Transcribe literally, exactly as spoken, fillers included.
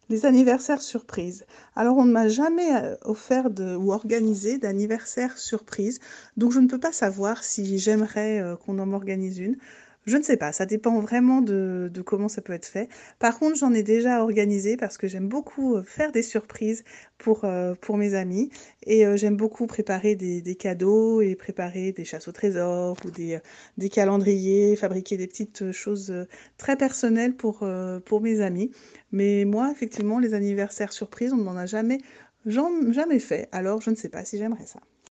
Les anniversaires surprises. Alors, on ne m'a jamais euh, offert de, ou organisé d'anniversaire surprise, donc je ne peux pas savoir si j'aimerais euh, qu'on en m'organise une. Je ne sais pas, ça dépend vraiment de, de comment ça peut être fait. Par contre, j'en ai déjà organisé parce que j'aime beaucoup euh, faire des surprises pour, euh, pour mes amis et euh, j'aime beaucoup préparer des, des cadeaux et préparer des chasses au trésor ou des, euh, des calendriers, fabriquer des petites euh, choses euh, très personnelles pour, euh, pour mes amis. Mais moi, effectivement, les anniversaires surprises, on ne m'en a jamais, j'en- jamais fait. Alors, je ne sais pas si j'aimerais ça.